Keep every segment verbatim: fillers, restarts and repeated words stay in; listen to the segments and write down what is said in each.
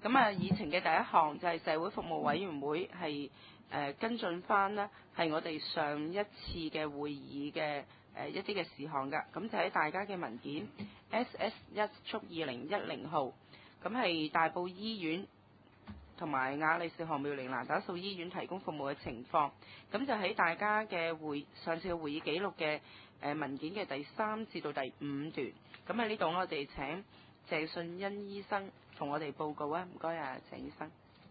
咁啊，議程嘅第一項就係社會服務委員會係誒、呃、跟進翻呢係我哋上一次嘅會議嘅誒、呃、一啲嘅事項㗎。咁就喺大家嘅文件 S S 一速二零一零號，咁係大埔醫院同埋雅麗氏何妙齡那打素醫院提供服務嘅情況。咁就喺大家嘅會上次嘅會議記錄嘅誒文件嘅第三至到第五段。咁喺呢度我哋請謝信欣醫生同我哋報告啊，唔該啊，謝醫生。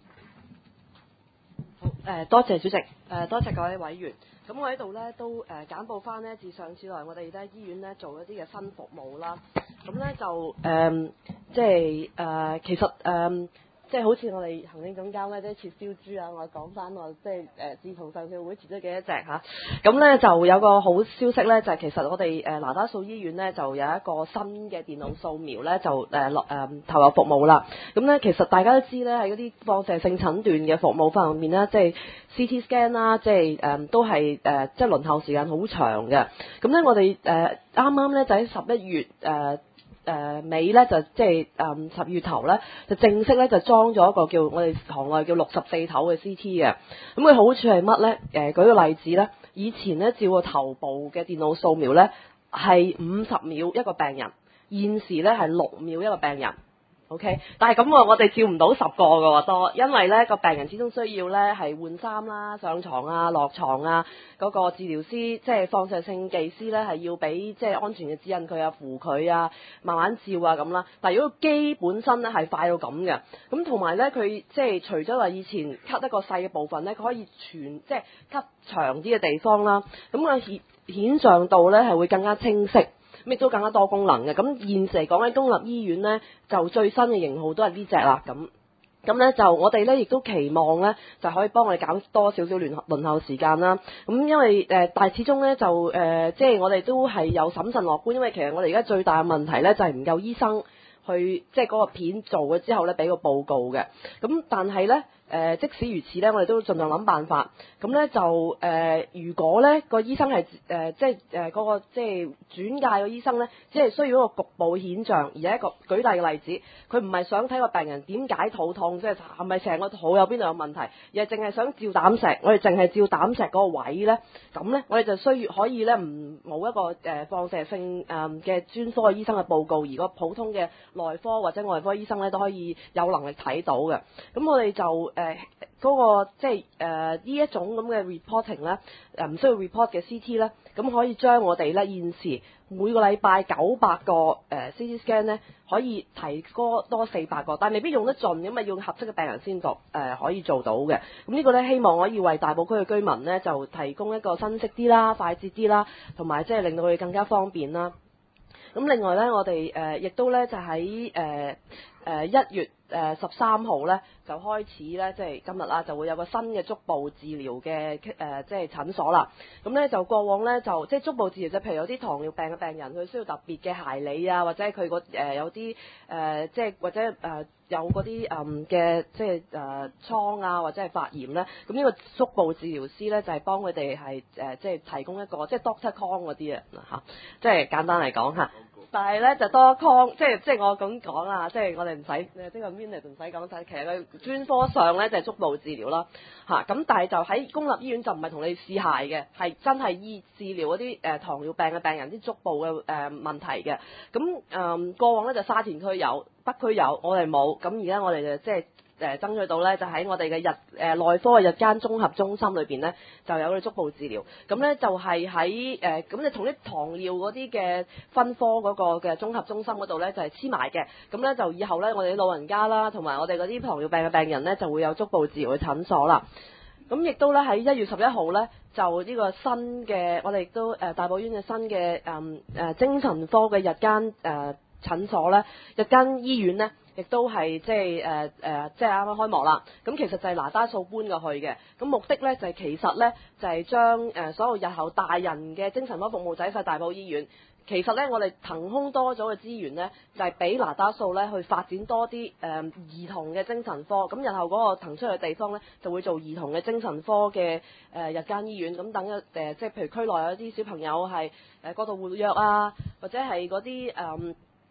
好，誒、呃、多謝主席，誒、呃、多謝各位委員。咁我喺度咧都誒、呃、簡報翻呢，自上次來我哋咧醫院咧做一啲嘅新服務啦。咁咧就誒、呃、即係誒、呃、其實誒。呃即係好似我哋行政總監咧，即係切燒豬啊！我講翻我即係誒、呃，自從上次會切咗幾多隻嚇，咁、啊、咧就有個好消息咧，就係、是、其實我哋誒那打素醫院咧就有一個新嘅電腦掃描咧，就誒落誒投入服務啦。咁咧其實大家都知咧，喺嗰啲放射性診斷嘅服務方面咧，即係 C T scan 啦，即係誒、呃、都係誒、呃、即係輪候時間好長嘅。咁咧我哋誒啱啱咧就喺十一月誒。呃誒尾咧就即係誒十月頭咧就正式咧就裝咗一個叫我哋行內叫六十四頭嘅 C T 嘅。咁佢好處係乜咧？誒舉個例子咧，以前咧照個頭部嘅電腦掃描咧係五十秒一個病人，現時咧係六秒一個病人。OK，但係咁喎，我哋照唔到十個嘅喎多，因為咧個病人始終需要咧係換衫啦、上床啊、落床啊，嗰、那個治療師即係放射性技師咧係要俾即係安全嘅指引佢啊、扶佢啊、慢慢照啊咁啦。但係如果機本身咧係快到咁嘅，咁同埋咧佢即係除咗話以前 cut 一個細嘅部分咧，佢可以全即係 cut 長啲嘅地方啦，咁個顯顯像度咧係會更加清晰。亦都更加多功能嘅，咁現時嚟講喺公立醫院咧，就最新嘅型號都係呢隻啦，咁咁咧就我哋咧亦都期望咧就可以幫我哋減多少少輪輪候時間啦。咁因為誒、呃，但係始終咧就誒、呃，即係我哋都係有審慎樂觀，因為其實我哋而家最大嘅問題咧就係唔夠醫生去即係嗰個片做咗之後咧俾個報告嘅。咁但係咧。誒、呃，即使如此咧，我哋都盡量諗辦法。咁咧就誒、呃，如果咧個醫生係誒、呃，即係誒嗰個即係轉介嘅醫生咧，只係需要一個局部顯像，而係一個舉例嘅例子，佢唔係想睇個病人點解肚痛，即係係咪成個肚有邊度有問題，而係淨係想照膽石，我哋淨係照膽石嗰個位咧，咁咧我哋就需要可以咧唔冇一個誒、呃、放射性誒嘅專科嘅醫生嘅報告，而個普通嘅內科或者外科醫生咧都可以有能力睇到嘅。咁我哋就誒。呃誒嗰個即係誒呢一種咁嘅 reporting 咧，誒唔需要 report 嘅 C T 咧，咁可以將我哋咧現時每個禮拜九百個誒 C T scan 咧，可以提高多四百個，但係未必用得盡，因為要合適嘅病人先做誒可以做到嘅。咁呢個咧希望可以為大埔區嘅居民咧就提供一個新式啲啦、快捷啲啦，同埋即係令到佢哋更加方便啦。咁另外咧，我哋誒亦都咧就喺誒誒一月誒十三號咧就開始咧，即係今日啦，就會有個新嘅足部治療嘅誒即係診所啦。咁咧就過往咧就即係足部治療，就譬如有啲糖尿病嘅病人，佢需要特別嘅鞋理啊，或者佢個誒有啲誒即係或者誒。呃有嗰啲誒嘅即係誒瘡啊，或者係發炎咧，咁呢個足部治療師咧就係、是、幫佢哋係誒即係提供一個即係 Doctor Con 嗰啲啊嚇，即係簡單嚟講嚇。但係咧就多 Con，即係即係我咁講啊，即係我哋唔使即係 minute 唔使講晒，其實佢專科上咧就係、是、足部治療啦嚇。咁但係就喺公立醫院就唔係同你試鞋嘅，係真係醫治療嗰啲誒糖尿病嘅病人啲足部嘅誒、呃、問題嘅。咁誒、呃、過往咧就沙田區有。北區有，我哋冇，咁而家我哋就即係誒爭取到咧，就喺我哋嘅日誒、呃、內科嘅日間綜合中心裏邊咧，就有啲足部治療。咁咧就係喺誒咁你同啲糖尿嗰啲嘅分科嗰個嘅綜合中心嗰度咧，就係黐埋嘅。咁咧就以後咧，我哋啲老人家啦，同埋我哋嗰啲糖尿病嘅病人咧，就會有足部治療嘅診所啦。咁亦都咧喺一月十一號咧，就呢個新嘅我哋亦都誒、呃、大埔醫院嘅新嘅誒誒精神科嘅日間誒。呃診所咧，日間醫院咧，亦都係即係誒誒，即係啱啱開幕啦。咁其實就係那打素搬過去嘅。咁目的咧就係、是、其實咧就係、是、將誒、呃、所有日後大人嘅精神科服務仔晒大埔醫院。其實咧，我哋騰空多咗嘅資源咧，就係俾那打素咧去發展多啲誒、呃、兒童嘅精神科。咁日後嗰個騰出去嘅地方咧，就會做兒童嘅精神科嘅誒、呃、日間醫院。咁等一誒、呃，即係譬如區內有啲小朋友係誒過度活躍啊，或者係嗰啲誒。呃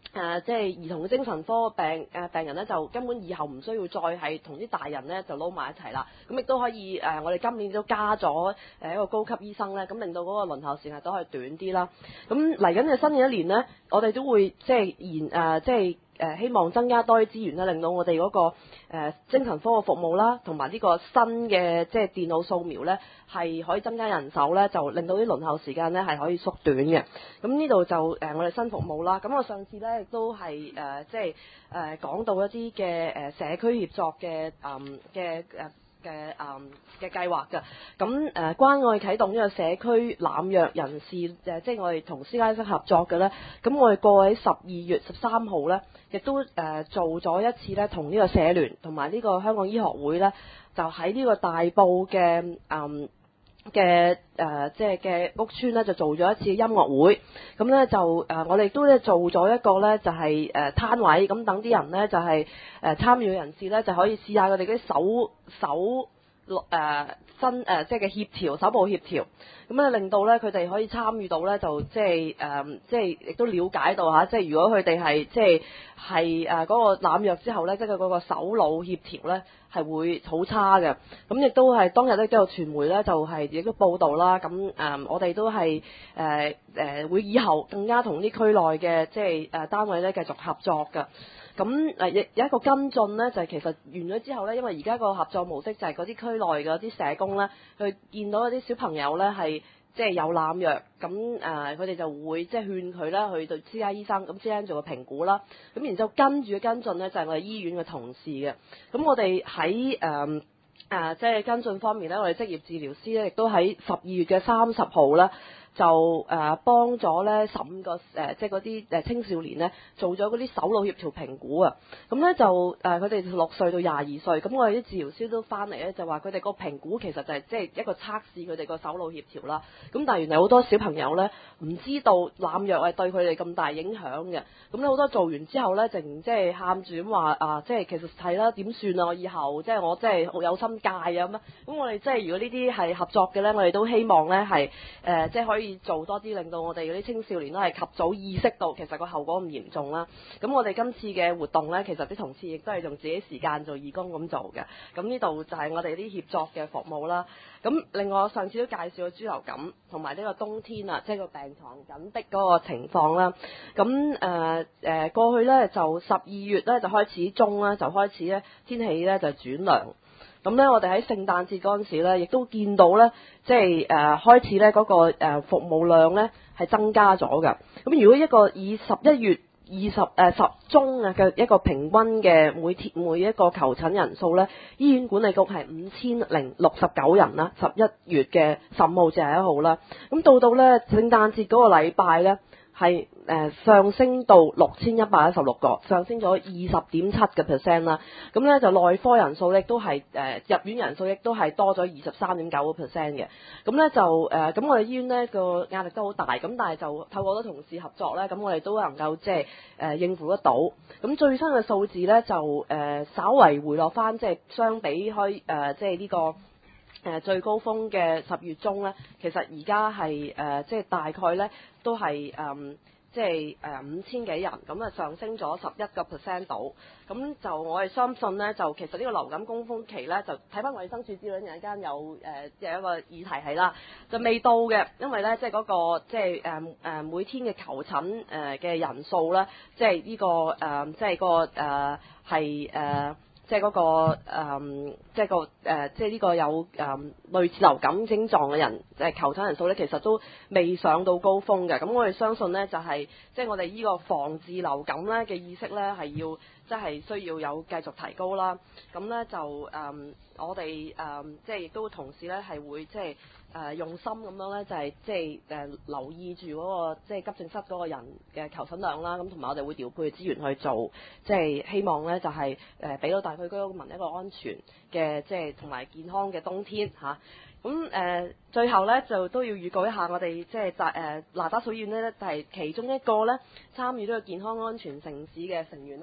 誒即係兒童精神科病誒、呃、病人咧，就根本以後唔需要再係同啲大人咧就撈埋一齊啦。咁亦都可以誒、呃，我哋今年都加咗誒一個高級醫生咧，咁令到嗰個輪候時間都可以短啲啦。咁嚟緊嘅新嘅一年咧，我哋都會即係延誒即係。誒希望增加多啲資源咧，令到我哋嗰、那個、呃、精神科嘅服務啦，同埋呢個新嘅即係電腦掃描咧，係可以增加人手咧，就令到啲輪候時間咧係可以縮短嘅。咁呢度就誒、呃、我哋新服務啦。咁我上次咧亦都係誒即係誒講到一啲嘅誒社區協作嘅誒嘅誒。嘅誒嘅計劃㗎，咁誒、呃、關愛啟動呢個社區濫藥人士誒、呃，即係我哋同私家醫生合作嘅咧，咁我哋過喺十二月十三號咧，亦都誒、呃、做咗一次咧，同呢個社聯同埋呢個香港醫學會咧，就喺呢個大埔嘅誒嘅誒即係嘅屋邨咧，就做咗一次音樂會，咁咧就誒、呃、我哋都咧做咗一個咧就係、是、誒、呃、攤位，咁等啲人咧就係、是、誒、呃、參與嘅人士咧就可以試下佢哋啲手手誒身誒即係嘅協調手部協調，咁咧令到咧佢哋可以參與到咧就即係誒即係亦都了解到嚇，即係如果佢哋係即係係誒嗰個濫藥之後咧，即係佢嗰個手腦協調咧係會好差嘅。咁亦都係當日咧都有傳媒咧就係亦都報道啦。咁誒、呃、我哋都係誒誒會以後更加同啲區內嘅即係誒單位咧繼續合作㗎。咁誒亦有一個跟進咧，就係、是、其實完咗之後咧，因為而家個合作模式就係嗰啲區內嘅啲社工咧，佢見到一啲小朋友咧係即係有濫藥，咁誒佢哋就會即係勸佢啦去到私家醫生，咁私家做個評估啦，咁然之後跟住嘅跟進咧就係、是、我哋醫院嘅同事嘅，咁我哋喺誒誒即係跟進方面咧，我哋職業治療師咧亦都喺十二月嘅三十號咧。就誒、呃、幫咗咧十五個誒、呃、即係嗰啲誒青少年咧做咗嗰啲手腦協調評估啊，咁咧就誒佢哋六歲到廿二歲，咁我哋啲治療師都翻嚟咧就話佢哋個評估其實就係即係一個測試佢哋個手腦協調啦，咁但係原來好多小朋友咧唔知道濫藥係對佢哋咁大影響嘅，咁咧好多做完之後咧淨即係喊住咁話啊，即係其實係啦點算啊，我以後即係我即係好有心戒啊咁啊，咁我哋即係如果呢啲係合作嘅咧，我哋都希望咧係誒即係可以。可以做多啲，令到我哋嗰啲青少年都係及早意識到其實個後果咁嚴重啦。咁我哋今次嘅活動呢，其實啲同事亦都係用自己時間做義工咁做嘅。咁呢度就係我哋啲協作嘅服務啦。咁另外上次都介紹咗豬流感同埋呢個冬天啊，即係個病床緊迫嗰個情況啦。咁誒誒過去呢，就十二月呢，就開始中啦，就開始呢天氣呢，就轉涼。咁咧，我哋喺聖誕節嗰陣時咧，亦都見到咧，即係誒、呃、開始咧嗰、那個、呃、服務量咧係增加咗㗎。咁如果一個以十一月二十誒十中啊嘅一個平均嘅每天每一個求診人數咧，醫院管理局係五千零六十九人啦。十一月嘅十五號至廿一號啦，咁到到咧聖誕節嗰個禮拜咧。係誒、呃、上升到六千一百一十六個，上升咗二十點七嘅 percent 啦。咁咧就內科人數咧都係誒、呃、入院人數亦都係多咗二十三點九個 percent 嘅。咁咧就誒咁、呃、我哋醫院咧個壓力都好大，咁但係就透過好多同事合作咧，咁我哋都能夠即係誒應付得到。咁最新嘅數字咧就誒、呃、稍為回落翻，即係相比開誒即係呢個誒、呃、最高峰嘅十月中咧，其實而家係誒即係大概咧。都係誒、嗯，即係誒、呃、五千幾人，咁啊上升咗十一個 percent 度。咁就我哋相信咧，就其實呢個流感高峰期咧，就睇翻衛生署資料，有一間有誒、呃、有一個議題係啦，就未到嘅，因為咧即係嗰個即係誒誒每天嘅求診誒嘅人數咧，即係呢、這個誒、呃、即係、那個誒係誒。即係嗰、那個、呃、即係個誒、呃，即係呢個有誒、呃、類似流感症狀嘅人，誒、呃、求診人數咧，其實都未上到高峰嘅。咁我哋相信咧，就係、是、即係我哋呢個防治流感咧嘅意識咧，係要即係需要有繼續提高啦。咁咧就誒、呃，我哋誒、呃、即係亦都同時咧係會即係。誒、呃、用心咁樣咧，就係即係誒留意住嗰、那個即係、就是、急症室嗰個人嘅求診量啦。咁同埋我哋會調配資源去做，即、就、係、是、希望咧就係誒俾到大區居民一個安全嘅即係同埋健康嘅冬天嚇。咁、啊、誒、呃、最後咧就都要預告一下我哋即係大誒那打素醫院咧，就係、是、其中一個咧參與呢個健康安全城市嘅成員啦。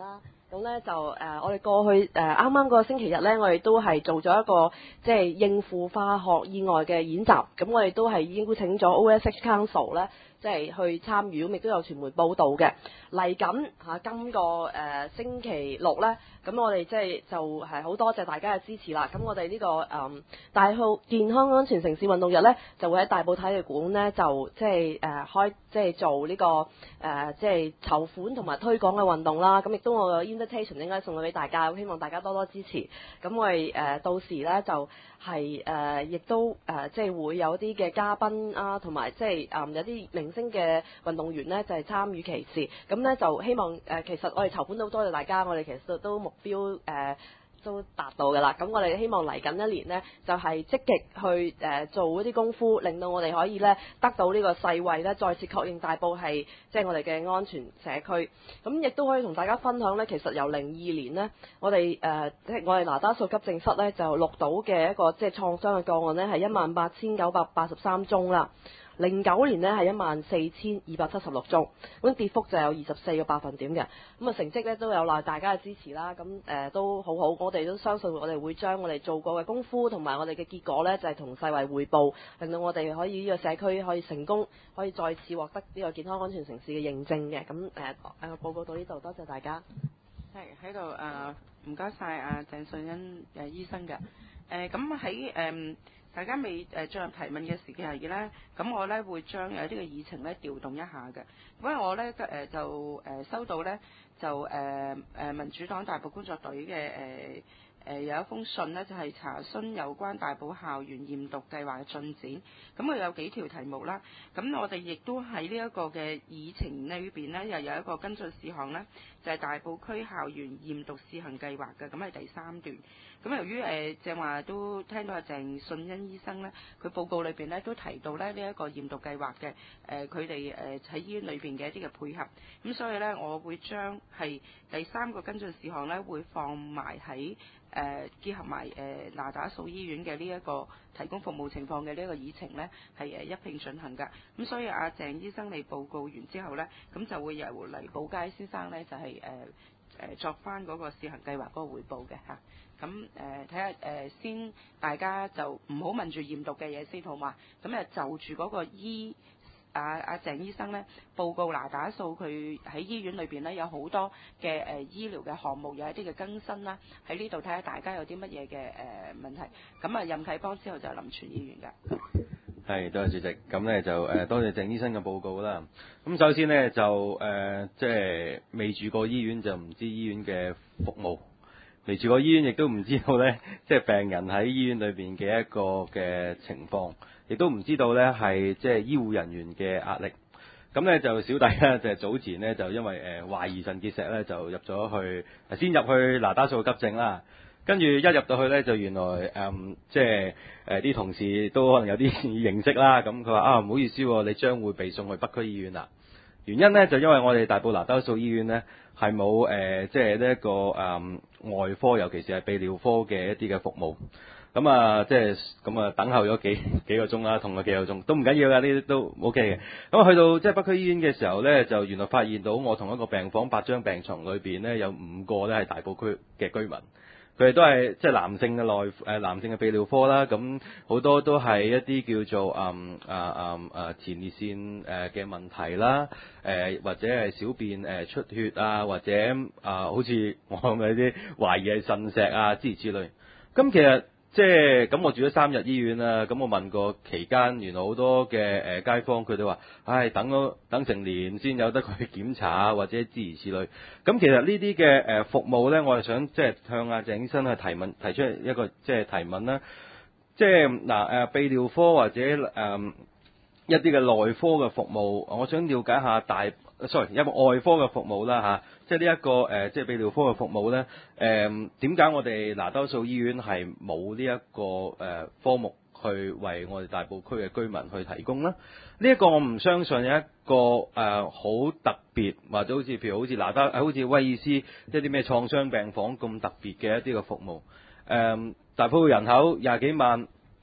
咁咧就誒、呃，我哋過去誒啱啱個星期日咧，我哋都係做咗一個即係應付化學意外嘅演習。咁我哋都係已經邀請咗 O S H Council 咧，即係去參與，咁亦都有傳媒報導嘅。嚟緊嚇今個誒、呃、星期六咧，咁我哋即係就係好多謝大家嘅支持啦。咁我哋呢、這個誒、嗯、大埔健康安全城市運動日咧，就會喺大埔體育館咧，就即係誒開即係做呢、這個誒、呃、即係籌款同埋推廣嘅運動啦。咁亦都我嘅 invitation 應該送到俾大家，希望大家多多支持。咁我哋誒、呃、到時咧就係、是、誒、呃、亦都誒、呃、即係會有啲嘅嘉賓啊，同埋即係誒、呃、有啲明星嘅運動員咧，就係、是、參與其事。咁咧就希望誒、呃、其實我哋籌款都多謝大家，我哋其實都目標誒、呃都達到㗎啦，咁我哋希望嚟緊一年呢，就係、是、積極去誒、呃、做一啲功夫，令到我哋可以呢得到呢個世衛呢再次確認大埔係即係我哋嘅安全社區。咁亦都可以同大家分享呢，其實由零二年呢，我哋誒即係我哋那打素急症室呢，就錄到嘅一個即係創傷嘅個案呢，係一萬八千九百八十三宗啦。零九年呢係一萬四千二百七十六宗，咁跌幅就有二十四個百分點嘅。咁啊成績咧都有賴大家嘅支持啦，咁誒、呃、都好好。我哋都相信我哋會將我哋做過嘅功夫同埋我哋嘅結果咧，就係、是、同世衛匯報，令到我哋可以呢個社區可以成功，可以再次獲得呢個健康安全城市嘅認證嘅。咁誒誒報告到呢度，多謝大家。 係喺度誒，唔該晒阿鄭順恩誒、呃、醫生嘅。誒咁喺誒。大家未誒進入提問嘅時期係咧，咁我咧會將誒呢個議程咧調動一下嘅，因為我咧誒、呃、就誒、呃、收到咧就誒誒、呃、民主黨大埔工作隊嘅誒誒有一封信咧，就係、是、查詢有關大埔校園驗毒計劃嘅進展。咁佢有幾條題目啦，咁我哋亦都喺呢一個嘅議程裏邊咧，又有一個跟進事項咧，就係、是、大埔區校園驗毒試行計劃嘅，咁係第三段。咁由於誒正話都聽到阿鄭信恩醫生咧，佢報告裏邊咧都提到咧呢一個驗毒計劃嘅誒佢哋誒喺醫院裏邊嘅一啲嘅配合，咁所以咧我會將係第三個跟進事項咧會放埋喺誒結合埋誒那打素醫院嘅呢一個提供服務情況嘅呢一個議程咧係誒一併進行㗎，咁所以阿鄭醫生你報告完之後咧，咁就會由黎寶佳先生咧就係誒誒作翻嗰個試行計劃嗰個彙報嘅嚇。咁誒睇下誒先，大家就唔好問住驗毒嘅嘢先好嘛？咁誒就住嗰個醫阿阿鄭醫生咧報告那打素佢喺醫院裏邊咧有好多嘅誒、呃、醫療嘅項目有一啲嘅更新啦，喺呢度睇下大家有啲乜嘢嘅誒問題。咁啊任啟邦之後就係林全議員㗎。 係，多謝主席。咁咧就誒、呃、多謝鄭醫生嘅報告啦。咁首先呢，就誒即係未住過醫院就唔知醫院嘅服務。嚟住個醫院，亦都唔知道呢，即係病人喺醫院裏邊嘅一個嘅情況，亦都唔知道呢係即係醫護人員嘅壓力。咁呢，就小弟呢，就係早前呢，就因為誒懷疑腎結石呢，就入咗去，先入去那打素急症啦。跟住一入到去呢，就原來誒即係誒啲同事都可能有啲認識啦。咁佢話啊，唔好意思，你將會被送去北區醫院啦。原因呢，就因為我哋大埔那打素醫院呢，係冇誒即係呢一個誒、呃、外科，尤其是係泌尿科嘅一啲嘅服務。咁啊，即係咁啊，等候咗幾幾個鐘啦，同佢幾個鐘都唔緊要㗎，呢啲都 O K 嘅。咁啊，去到即係北區醫院嘅時候呢，就原來發現到我同一個病房八張病床裏邊呢，有五個呢係大埔區嘅居民。佢哋都係即係男性嘅內誒男性嘅泌尿科啦，咁好多都係一啲叫做嗯啊啊啊前列腺誒嘅問題啦，誒或者係小便誒出血啊，或者啊好似我咁嘅啲懷疑係腎石啊之類之類。咁其實即係咁，我住咗三日醫院啦。咁我問過期間，原來好多嘅誒街坊佢哋話，唉，等咗等成年先有得佢檢查或者諸如此類。咁其實呢啲嘅誒服務咧，我係想即係向阿鄭醫生去提問，提出一個即係提問啦。即係嗱誒泌尿科或者誒、呃、一啲嘅內科嘅服務，我想了解下大 sorry 一個外科嘅服務啦嚇。即係呢一個誒、呃，即係泌尿科嘅服務咧，誒點解我哋那打素醫院係冇呢一個誒、呃、科目去為我哋大埔區嘅居民去提供咧？呢、這、一個我唔相信有一個誒好、呃、特別，或者好似譬如好似那打好似威爾斯即係啲咩創傷病房咁特別嘅一啲嘅服務。誒、呃、大埔嘅人口廿幾萬，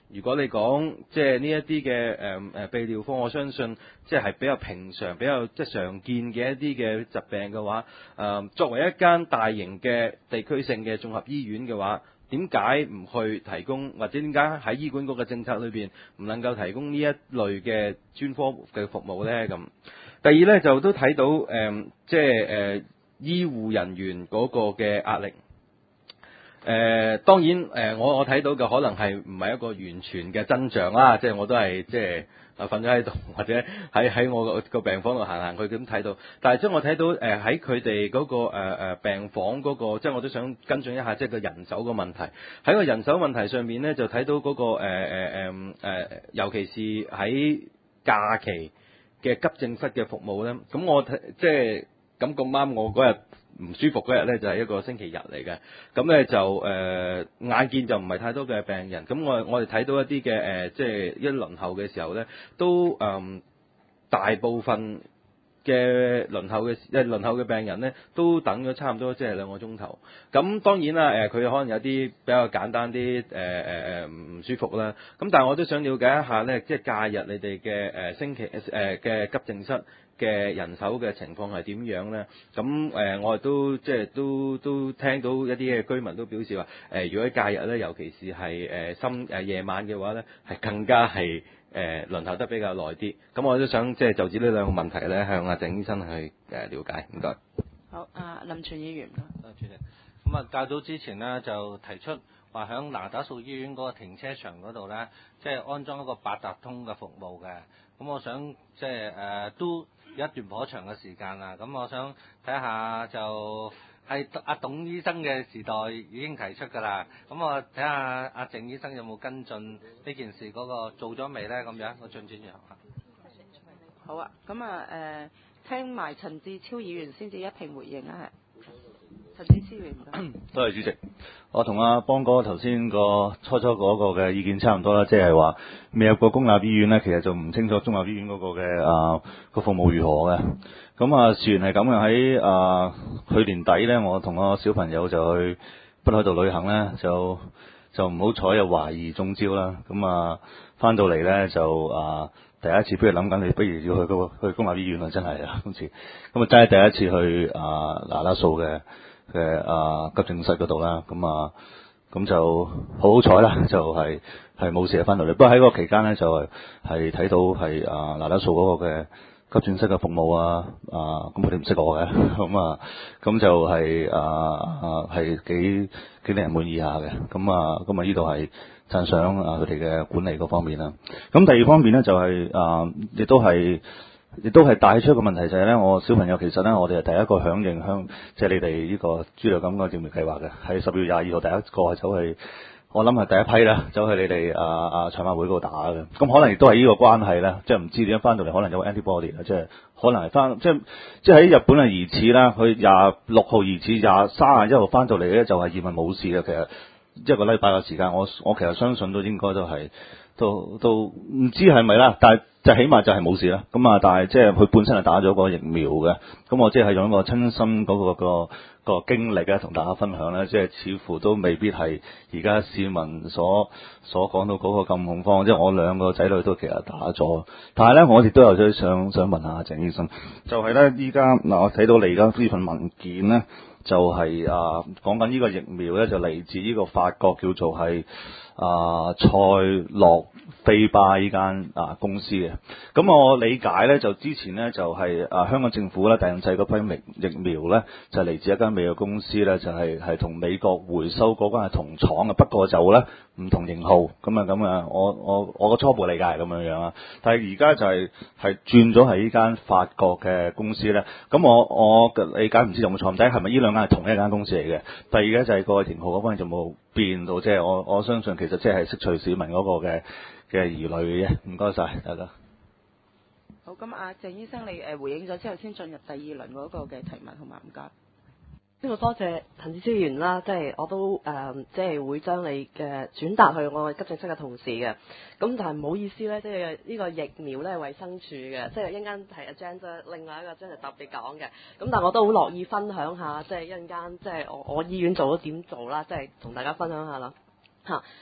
如果你講即係呢一啲嘅誒誒泌尿科，我相信即係比較平常、比較即係常見嘅一啲嘅疾病嘅話，誒、呃、作為一間大型嘅地區性嘅綜合醫院嘅話，點解唔去提供，或者點解喺醫管局嘅政策裏邊唔能夠提供呢一類嘅專科嘅服務呢？咁第二呢，就都睇到誒、呃，即係誒、呃、醫護人員嗰個嘅壓力。誒、呃、當然誒、呃，我我睇到嘅可能係唔係一個完全嘅真相啦，即係我都係即係啊瞓咗喺度，或者喺喺我個個病房度行行去咁睇到。但係即係我睇到誒喺佢哋嗰個誒、呃、病房嗰、那個，即係我都想跟進一下，即係個人手個問題。喺個人手問題上面咧，就睇到嗰、那個誒誒誒誒，尤其是喺假期嘅急症室嘅服務咧。咁我睇即係咁咁啱，我嗰日唔舒服嗰日咧就係一個星期日嚟嘅，咁咧就誒、呃、眼見就唔係太多嘅病人，咁我我哋睇到一啲嘅誒即係一輪候嘅時候咧，都誒、呃、大部分嘅輪候嘅誒輪候嘅病人咧，都等咗差唔多即係兩個鐘頭。咁當然啦，誒、呃、佢可能有啲比較簡單啲誒誒誒唔舒服啦。咁但係我都想了解一下咧，即係假日你哋嘅誒星期誒嘅、呃、急症室嘅人手嘅情況係點樣咧？咁誒、呃，我哋都即係都都聽到一啲嘅居民都表示話，誒、呃，如果喺假日咧，尤其是係誒深誒夜晚嘅話咧，係更加係誒、呃、輪候得比較耐啲。咁我都想即係就住呢兩個問題咧，向阿鄭醫生去誒了解。唔該。 好，啊林全議員。 啊，主席。咁啊，較早之前呢，就提出話響那打素醫院嗰個停車場嗰度咧，即係安裝一個八達通嘅服務嘅。咁我想即係誒都有一段頗長嘅時間啦。咁我想睇下就係阿董醫生嘅時代已經提出㗎啦。咁我睇下阿鄭醫生有冇跟進呢件事嗰個做咗未咧？咁樣個進展如何？ 好啊，咁啊誒聽埋陳志超議員先至一併回應啊，係。陳志超議員。 多謝主席。我同阿邦哥頭先個初初嗰個嘅意見差唔多啦，即係話未入過公立醫院咧，其實就唔清楚中立醫院嗰個嘅啊個服務如何嘅。咁啊，事緣係咁嘅，喺啊去年底咧，我同個小朋友就去北海道旅行咧，就就唔好彩又懷疑中招啦。咁啊翻到嚟咧就啊第一次不如諗緊你不如要去嗰個去公立醫院啊，真係啊今次。咁啊真係第一次去啊那打素嘅嘅啊急症室嗰度啦，咁啊咁就好好彩啦，就係係冇事翻到嚟。不過喺嗰個期間咧，就係係睇到係啊那打素嗰個嘅急症室嘅服務啊啊，咁佢哋唔識我嘅，咁啊咁就係啊啊係幾幾令人滿意下嘅。咁啊咁啊呢度係讚賞啊佢哋嘅管理嗰方面啦。咁第二方面咧就係、是、啊亦都係。亦都係帶出一個問題，就係咧，我小朋友其實咧，我哋係第一個響應香，即係你哋呢個豬流感嘅疫苗計劃嘅，喺十月廿二號第一個係走去，我諗係第一批啦，走去你哋啊啊賽馬會嗰度打嘅。咁可能亦都係呢個關係啦，即係唔知點樣翻到嚟，可能有 antibody 啦，即係可能係翻，即係即係喺日本係疑似啦，佢廿六號疑似，廿三十一號翻到嚟咧就係驗係冇事嘅。其實一個禮拜嘅時間，我我其實相信都應該都係都都唔知係咪啦，但係。即係起碼就係冇事啦，咁啊，但係即係佢本身係打咗個疫苗嘅，咁我即係用一個親身嗰、嗰個、嗰個、嗰個經歷咧，同大家分享咧，即係似乎都未必係而家市民所所講到嗰個咁恐慌。即係我兩個仔女都其實打咗，但係咧我亦都有想想問下鄭醫生，就係咧依家嗱，我睇到你而家呢份文件咧，就係、是、啊講緊呢個疫苗咧，就嚟自呢個法國叫做係啊賽諾菲巴呢間啊公司嘅。咁我理解咧，就之前咧就係、是、啊香港政府咧，第二劑嗰批疫疫苗咧，就嚟自一間美國公司咧，就係係同美國回收嗰間係同廠嘅，不過就咧唔同型號。咁啊咁啊，我我我個初步理解係咁樣樣啊。但係而家就係係轉咗係呢間法國嘅公司咧。咁我我嘅理解唔知有冇錯，第一係咪呢兩間係同一間公司嚟嘅？第二咧就係個型號嗰方面就冇變到，即係我我相信其實即係釋除市民嗰個嘅嘅疑慮嘅啫。唔該晒大家。 好，咁阿鄭醫生你誒回應咗之後，先進入第二輪嗰個嘅提問，好嘛？唔該。 呢個多謝陳志超議員啦，即係我都誒、呃，即係會將你嘅轉達去我急症室嘅同事嘅。咁但係唔好意思咧，即係呢個疫苗咧係衛生署嘅，即係一陣間係 agenda 另外一個真係特別講嘅。咁但係我都好樂意分享下，即係一陣間即係我我醫院做咗點做啦，即係同大家分享下啦嚇。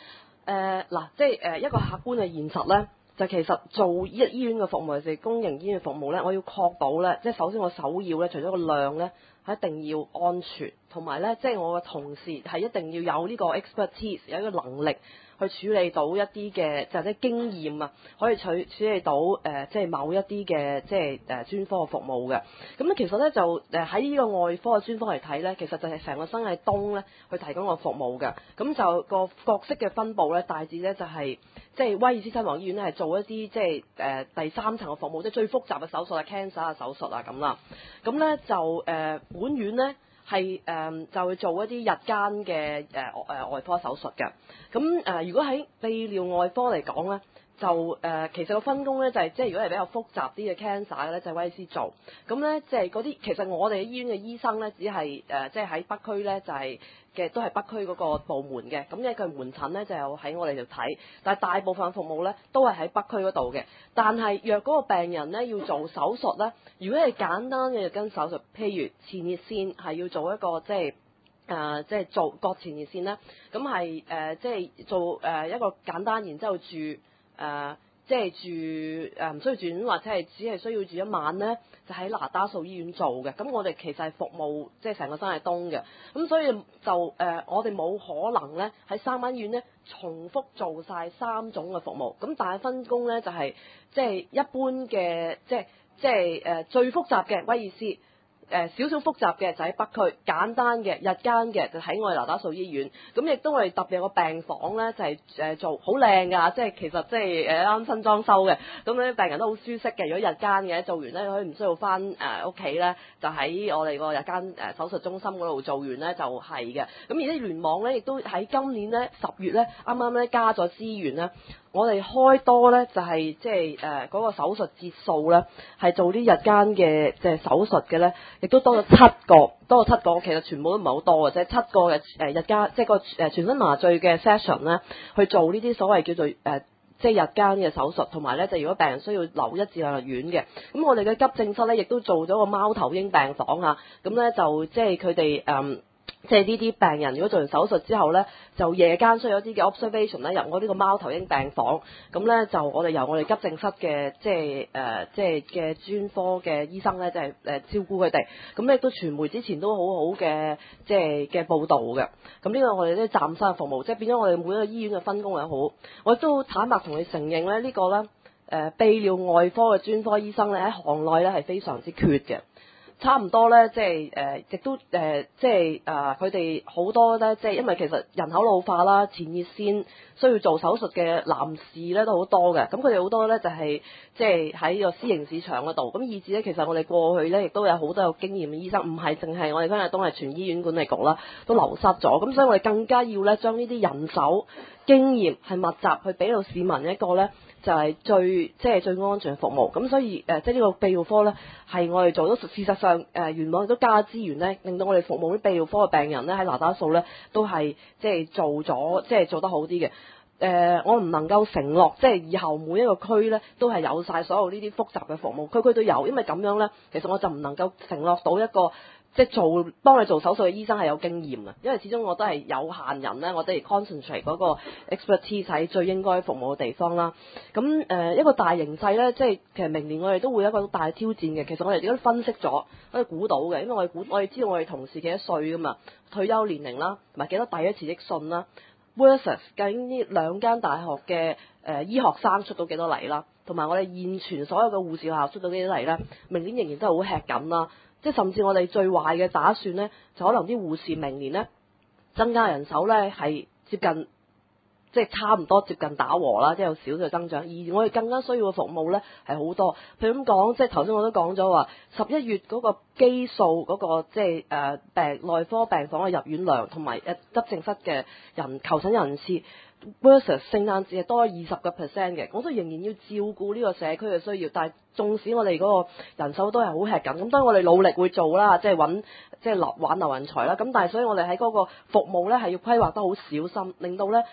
誒嗱，即係誒一個客觀嘅現實咧，就其實做醫醫院嘅服務，尤其是公營醫院嘅服務咧，我要確保咧，即係首先我首要咧，除咗個量咧，係一定要安全，同埋咧，即係我嘅同事係一定要有呢個 expertise，有一個能力去處理到一啲嘅就係啲經驗啊，可以處處理到誒、呃、即係某一啲嘅即係誒、呃、專科嘅服務嘅。咁咧其實咧就誒喺呢個外科嘅專科嚟睇咧，其實就係成個新界東咧去提供個服務嘅。咁就個角色嘅分佈咧，大致咧就係、是、即係威爾斯親王醫院咧係做一啲即係誒、呃、第三層嘅服務，即係最複雜嘅手術啊 cancer 嘅手術啊咁啦。咁咧就誒、呃、本院咧。係誒、呃、就會做一啲日間嘅誒誒外科手術嘅，咁誒、呃、如果喺泌尿外科嚟講咧，就誒、呃、其實個分工咧就係、是、即係如果係比較複雜啲嘅 cancer 嘅咧，就係、是、威爾斯做，咁咧即係嗰啲其實我哋醫院嘅醫生咧，只係誒、呃、即係喺北區咧就係、是、嘅都係北區嗰個部門嘅，咁因為佢門診咧就喺我哋度睇，但係大部分服務咧都係喺北區嗰度嘅。但係若嗰個病人咧要做手術咧，如果係簡單嘅跟手術，譬如前列腺係要做一個即係誒、呃、即係做割前列腺咧，咁係誒即係做誒、呃、一個簡單，然之後住誒、呃、即係住誒唔需要住院，或者係只係需要住一晚咧，就喺那打素醫院做嘅。咁我哋其實係服務即係成個新界東嘅，咁所以就誒、呃、我哋冇可能咧喺三間醫院咧重複做晒三種嘅服務。咁但係分工咧就係、是、即係一般嘅即係即係誒、呃、最複雜嘅威爾斯。誒少少複雜嘅就喺北區，簡單嘅日間嘅就喺我哋那打素醫院。咁亦都我哋特別有個病房咧，就係、是、誒做好靚㗎，即係其實即係誒啱新裝修嘅。咁咧病人都好舒適嘅。如果日間嘅做完咧，可以唔需要翻誒屋企咧，就喺我哋個日間誒手術中心嗰度做完咧就係、是、嘅。咁而啲聯網咧亦都喺今年咧十月咧啱啱咧加咗資源咧。我哋開多咧就係即係誒嗰個手術節數咧，係做啲日間嘅即係手術嘅咧，亦都多咗七個，多咗七個，其實全部都唔係好多嘅，即係七個嘅誒日間，即係個誒全身麻醉嘅 session 咧，去做呢啲所謂叫做誒、呃、即係日間嘅手術，同埋咧就如果病人需要留一至兩日院嘅，咁我哋嘅急症室咧亦都做咗個貓頭鷹病房啊，咁咧就即係佢哋誒。即係呢啲病人，如果做完手術之後咧，就夜間需要一啲嘅 observation 咧，入我呢個貓頭鷹病房，咁咧就我哋由我哋急症室嘅即係誒、呃、即係嘅專科嘅醫生咧，即係誒照顧佢哋，咁咧都傳媒之前都好好嘅即係嘅報導嘅，咁呢個我哋都嶄新嘅服務，即係變咗我哋每一個醫院嘅分工又好，我都坦白同你承認咧，呢個咧誒泌尿外科嘅專科醫生咧喺行內咧係非常之缺嘅。差唔多咧，即係誒，亦都誒、呃，即係啊，佢哋好多咧，即係因為其實人口老化啦，前列腺需要做手術嘅男士咧都好多嘅，咁佢哋好多咧就係、是、即係喺個私營市場嗰度，咁以至咧其實我哋過去咧亦都有好多有經驗嘅醫生，唔係淨係我哋今日都係全醫院管理局啦，都流失咗，咁所以我哋更加要咧將呢啲人手經驗係密集去俾到市民一個咧。就係最即係最安全嘅服務，咁所以誒、呃、即係呢個泌尿科咧係我哋做到，事實上誒元朗都加資源咧，令到我哋服務啲泌尿科嘅病人咧喺那打素咧都係即係做咗即係做得好啲嘅。誒、呃、我唔能夠承諾即係以後每一個區咧都係有晒所有呢啲複雜嘅服務，區區都有，因為咁樣咧其實我就唔能夠承諾到一個。即係做幫你做手術嘅醫生係有經驗啊，因為始終我都係有限人咧，我哋 concentrate 嗰個 expertise 喺最應該服務嘅地方啦。咁誒、呃、一個大形勢咧，即係其實明年我哋都會有一個大挑戰嘅。其實我哋都分析咗，可以估到嘅，因為我哋估我哋知道我哋同事幾多歲噶嘛，退休年齡啦，同埋幾多第一辭職信啦 versus 究竟呢兩間大學嘅誒、呃、醫學生出到幾多嚟啦，同埋我哋現存所有嘅護士學校出到幾多嚟咧，明年仍然都係好吃緊啦。即係甚至我哋最壞嘅打算咧，就可能啲護士明年咧增加人手咧係接近，即係差唔多接近打和啦，即係有少少增長。而我哋更加需要嘅服務咧係好多，譬如咁講，即係頭先我都講咗話，十一月嗰個基數嗰個即係誒病內科病房嘅入院量同埋誒急症室嘅人求診人次。versus 聖誕節係多咗二十個 percent 嘅，我都仍然要照顧呢個社區嘅需要，但係縱使我哋嗰個人手都係好吃緊，咁當然我哋努力會做啦，即係揾即係挽留人才啦，咁但係所以我哋喺嗰個服務咧係要規劃得好小心，令到咧即係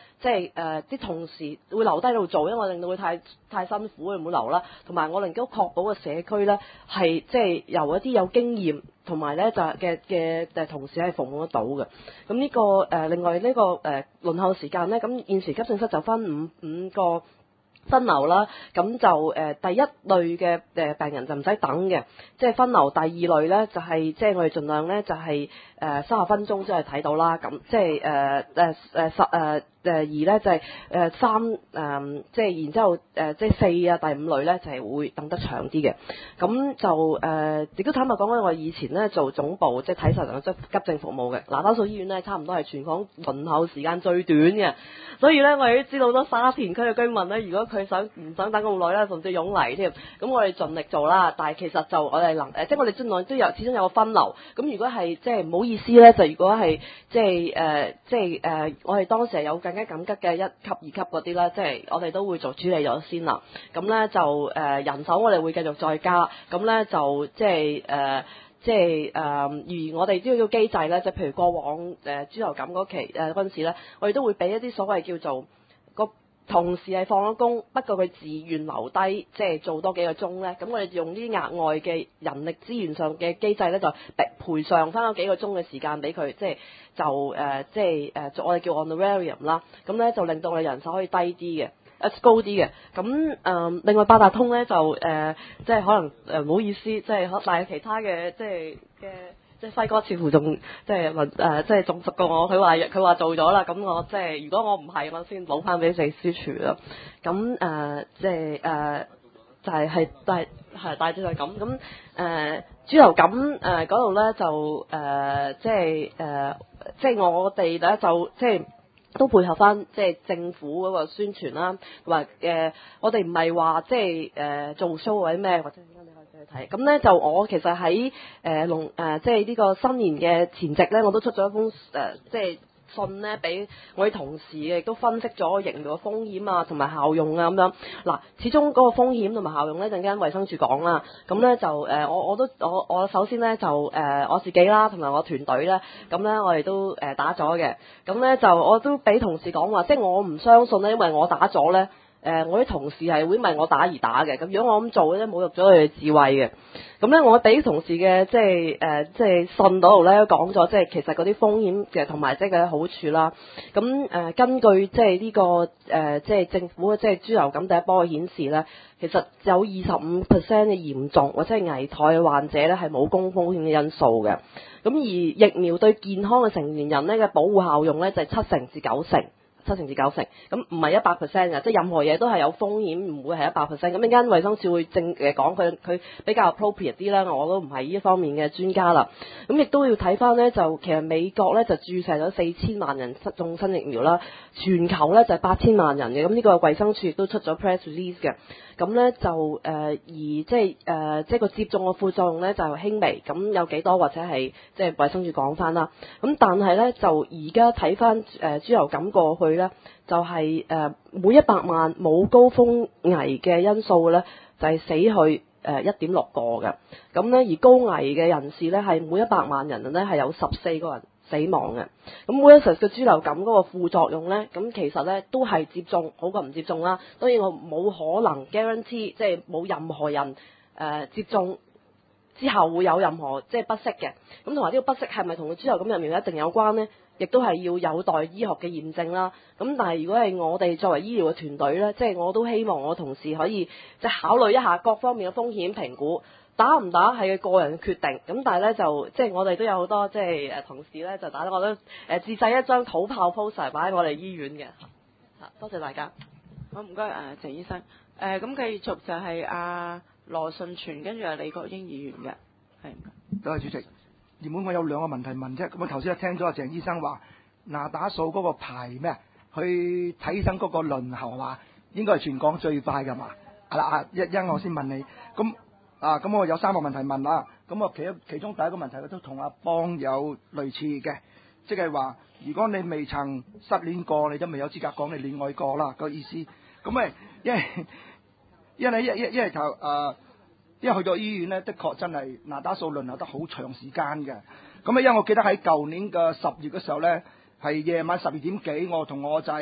誒啲、呃、同事會留低喺度做，因為我令到佢太太辛苦，佢唔會留啦。同埋我能夠確保個社區咧係即係由一啲有經驗同埋咧就嘅嘅誒同事係服務得到嘅。咁呢、這個誒、呃、另外呢、這個誒、呃、輪候時間咧，咁現時急症室就分五五個分流啦，咁就誒、呃、第一類嘅誒病人就唔使等嘅，即係分流。第二類咧就係即係我哋盡量咧就係誒三十分鐘即係睇到啦，咁即係誒誒誒十誒誒二咧就係誒三誒即係然之後誒即係四啊第五類咧就係、是、會等得長啲嘅。咁就誒亦都坦白講咧，我以前咧做總部即係睇實即急症服務嘅，嗱多數醫院咧差唔多係全港輪候時間最短嘅，所以咧我哋都知道好多沙田區嘅居民咧，如果佢佢想唔想等咁耐啦，甚至湧嚟添。咁我哋盡力做啦，但係其實就我哋能誒，即係我哋盡量都有，始終有個分流。咁如果係即係唔好意思咧，就如果係即係誒，即係誒，我哋當時係有更加緊急嘅一級、二級嗰啲啦，即係我哋都會做處理咗先啦。咁咧就誒人手我哋會繼續再加。咁咧就即係誒。即係誒、呃，而我哋都要機制咧，就譬如過往誒、呃、豬流感嗰期誒嗰陣時咧，我哋都會俾一啲所謂叫做個同事係放咗工，不過佢自願留低，即係做多幾個鐘咧。咁我哋用啲額外嘅人力資源上嘅機制咧，就賠賠償翻嗰幾個鐘嘅時間俾佢，即係就誒、呃、即係誒、呃、我哋叫 honorarium 啦。咁咧就令到我哋人手可以低啲嘅。誒高啲嘅，咁誒、呃、另外八達通咧就誒、呃、即係可能誒唔、呃、好意思，即係但係其他嘅即係嘅即係輝哥似乎仲即係問誒即係仲熟過我，佢話佢話做咗啦，咁我即係如果我唔係，我先補翻俾秘書處啦。咁誒、呃、即係誒、呃、就係係但係係大致就係咁。咁誒豬流感誒嗰度咧就誒、呃、即係誒、呃、即係我哋咧就即係。都配合翻即係政府嗰個宣傳啦，話誒、呃、我哋唔係話即係誒、呃、做 show 或者咩，或者陣間你可以去睇。咁咧就我其實喺誒龍誒即係呢個新年嘅前夕咧，我都出咗一封誒、呃、即係信咧俾我啲同事嘅，亦都分析咗疫苗嘅風險啊同埋效用啊咁樣。嗱，始終嗰個風險同埋效用咧，陣間衛生署講啦。咁咧就誒、呃、我我都我我首先咧就誒、呃、我自己啦，同埋我團隊咧，咁咧我哋都誒打咗嘅。咁咧就我都俾同事講話，即係我唔相信咧，因為我打咗咧，誒、呃、我啲同事係會因為我打而打嘅。咁如果我咁做咧，侮辱咗佢嘅智慧嘅。咁咧，我俾同事嘅即係誒、呃，即係信嗰度咧講咗，即係其實嗰啲風險嘅同埋即係嘅好處啦。咁誒、呃，根據即係呢、這個誒、呃，即係政府嘅即係豬流感第一波嘅顯示咧，其實有二十五 percent 嘅嚴重或者係危殆嘅患者咧係冇高風險嘅因素嘅。咁而疫苗對健康嘅成年人咧嘅保護效用咧就係、是、七成至九成。七成至九成，咁唔係一百 percent 嘅，即係任何嘢都係有風險，唔會係一百 percent。咁陣間衛生署會正誒講佢佢比較 appropriate 啲啦，我都唔係呢一方面嘅專家啦。咁亦都要睇翻咧，就其實美國咧就注射咗四千萬人中新疫苗啦，全球咧就係八千萬人嘅。咁呢個衛生署亦都出咗 press release 嘅。咁咧就誒、呃、而即係誒即係個接種嘅副作用咧就輕微，咁有幾多或者係即係衛生署講翻啦。咁但係咧就而家睇翻誒豬流感過去咧，就係、是、誒、呃、每一百萬冇高風危嘅因素咧，就係、是、死去誒一點六個嘅。咁咧而高危嘅人士咧係每一百萬人咧係有十四個人死亡嘅。咁每一隻嘅豬流感嗰個副作用咧，咁其實咧都係接種好過唔接種啦。當然我冇可能 guarantee 即係冇任何人誒、呃、接種之後會有任何即係不適嘅。咁同埋呢個不適係咪同個豬流感疫苗一定有關呢？亦都係要有待醫學嘅驗證啦。咁但係如果係我哋作為醫療嘅團隊咧，即係我都希望我同事可以即係考慮一下各方面嘅風險評估。打唔打係佢個人決定，咁但係咧就即係我哋都有好多即係誒同事咧就打咗我都誒自製一張土炮 poster 擺喺我哋醫院嘅。嚇，多謝大家。 好，唔該誒鄭醫生。誒咁繼續就係阿羅順全，跟住係李國英議員嘅。係。 多謝主席。原本我有兩個問題問啫，咁我頭先聽咗阿鄭醫生話那打素嗰個排咩去睇醫生嗰個輪候話應該係全港最快㗎嘛？係啦啊，一一我先問你咁。啊，咁我有三個問題問啦。咁我其其中第一個問題我都同阿邦有類似嘅，即係話如果你未曾失戀過，你都未有資格講你戀愛過啦，個意思。咁咪因為因為一一因為就誒，因為去到醫院咧，的確真係那打素輪候得好長時間嘅。咁啊，因為我記得喺舊年嘅十月嘅時候咧，係夜晚十二點幾，我同我仔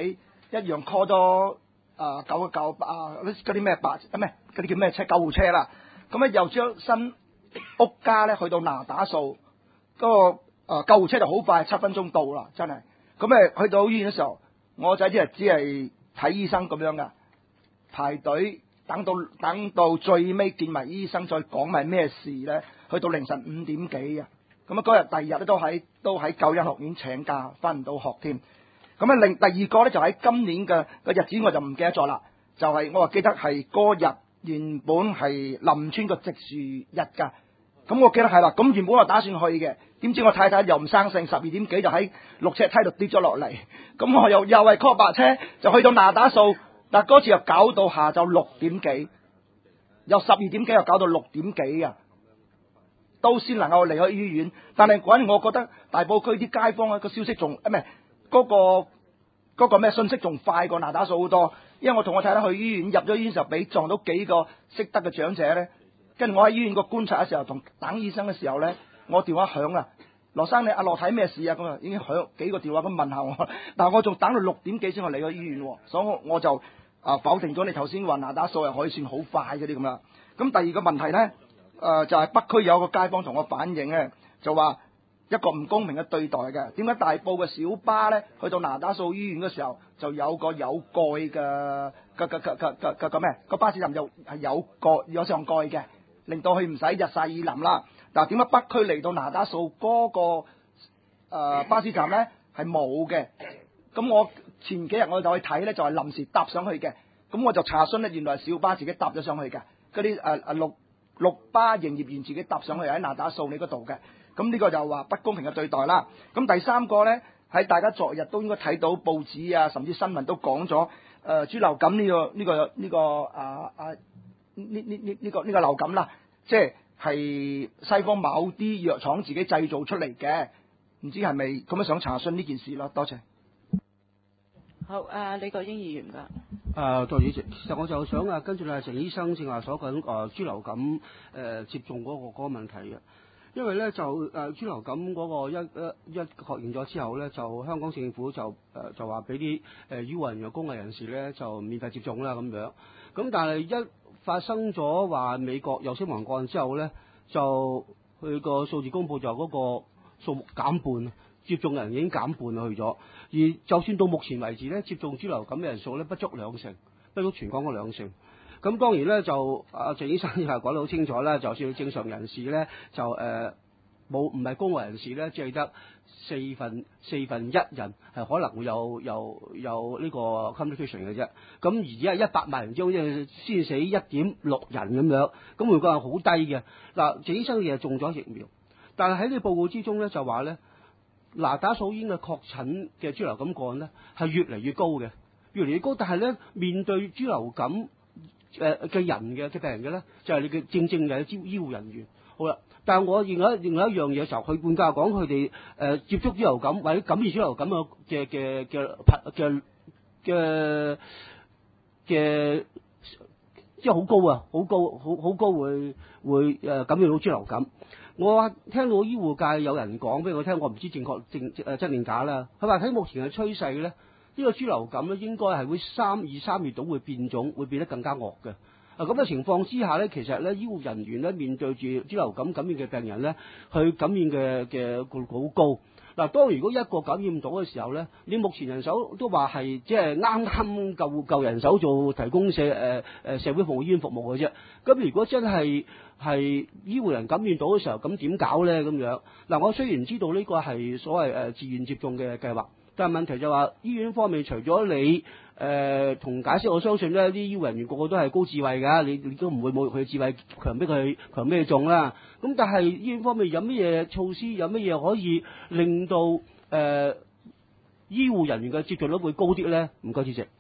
一樣 call 咗啊九九啊嗰啲咩白啊咩嗰啲叫咩車救護車啦。咁咧又將新屋家咧去到那打素嗰、那個。啊！救護車就好快，七分鐘到啦，真係。咁誒去到醫院嘅時候，我仔只係只係睇醫生咁樣噶，排隊等到等到最尾見埋醫生，再講埋咩事咧，去到凌晨五點幾啊！咁啊嗰日第二日咧都喺都喺救恩學院請假，翻唔到學添。咁啊另第二個咧就喺今年嘅個日子我就唔記得咗啦，就係、是、我話記得係嗰日原本係林村個植樹日㗎。咁我記得係啦，咁原本我打算去嘅，點知我太太又唔生性，十二點幾就喺六尺梯度跌咗落嚟，咁我又又係 call 白車，就去到那打素，但嗰次又搞到下晝六點幾，由十二點幾又搞到六點幾啊，都先能夠離開醫院。但係嗰陣我覺得大埔區啲街坊啊個消息仲唔係嗰個嗰個咩信息仲快過那打素好多，因為我同我太太去醫院，入咗醫院時候俾撞到幾個識得嘅長者咧。跟住我喺醫院個觀察嘅時候，同等醫生嘅時候咧，我電話響啦，羅生你阿羅睇咩事啊？咁啊已經響幾個電話咁問下我，但係我仲等到六點幾先去嚟個醫院，所以我我就啊否定咗你頭先話那打素係可以算好快嗰啲咁啦。咁第二個問題咧，誒、呃、就係、是、北區有個街坊同我反映咧，就話一個唔公平嘅對待嘅。點解大埔嘅小巴咧去到那打素醫院嘅時候，就有個有蓋嘅嘅嘅嘅嘅嘅嘅咩個巴士站就係有蓋有上蓋嘅。令到佢唔使日曬雨淋啦。嗱，點解北區嚟到那打素嗰、那個、呃、巴士站咧係冇嘅？咁我前幾日我就去睇咧，就係、是、臨時搭上去嘅。咁我就查詢咧，原來係小巴自己搭咗上去嘅。嗰啲誒誒綠綠巴營業員自己搭上去喺那打素你嗰度嘅。咁呢個就話不公平嘅對待啦。咁第三個咧，喺大家昨日都應該睇到報紙啊，甚至新聞都講咗誒豬流感呢、這個呢、這個呢、這個啊啊。呢呢呢呢個呢個流感啦，即係係西方某啲藥廠自己製造出嚟嘅，唔知係咪咁樣想查詢呢件事咯？多謝。 好，誒李國英議員㗎。 誒，代理主席，其實我就想啊，跟住啊，鄭醫生正話所講誒豬流感誒、呃、接種嗰、那個嗰、那個問題嘅，因為咧就誒豬、呃、流感嗰個一一一確認咗之後咧，就香港政府就誒、呃、就話俾啲誒醫護人員、公務人士咧就免費接種啦咁樣，咁但係一發生咗話美國有死亡個案之後咧，就佢個數字公佈就嗰個數目減半，接種人已經減半去咗。而就算到目前為止咧，接種豬流感嘅人數咧不足兩成，不足全港嗰兩成。咁當然咧就阿鄭醫生又講得好清楚啦，就算正常人士咧就誒冇唔係公務人士咧，只係得四分四分一人係可能會有有有呢個 complication 嘅啫。咁而家一百萬人中即係先死一點六人咁樣，咁換句話好低嘅。嗱，鄭醫生亦係中咗疫苗，但係喺呢個報告之中咧就話咧，那打素醫院嘅確診嘅豬流感個案咧係越嚟越高嘅，越嚟越高。但係咧面對豬流感誒嘅、呃、人嘅嘅病人嘅咧，就係、是、你嘅正正嘅醫醫護人員。好啦，但係我另外另外一樣嘢嘅時候，佢換句話講，佢哋誒接觸豬流感或者感染豬流感嘅嘅嘅嘅嘅嘅嘅即係好高啊，好高好好高會會誒感染到豬流感。我聽到醫護界有人講俾我聽，我唔知正確正誒真定假啦。佢話睇目前嘅趨勢咧，呢、這個豬流感咧應該係會三二三月度會變種，會變得更加惡嘅。啊咁嘅情況之下咧，其實咧醫護人員咧面對住豬流感感染嘅病人咧，佢感染嘅嘅個好高。嗱，當如果一個感染到嘅時候咧，你目前人手都話係即係啱啱夠夠人手做提供社誒誒、呃、社會服務醫院服務嘅啫。咁如果真係係醫護人感染到嘅時候，咁點搞咧？咁樣嗱，我雖然知道呢個係所謂誒、呃、自願接種嘅計劃，但係問題就話醫院方面除咗你誒同、呃、解釋，我相信咧啲醫護人員個個都係高智慧㗎，你你都唔會冇佢智慧強迫佢強迫佢種啦。咁但係醫院方面有乜嘢措施，有乜嘢可以令到誒、呃、醫護人員嘅接種率會高啲咧？唔該，主席。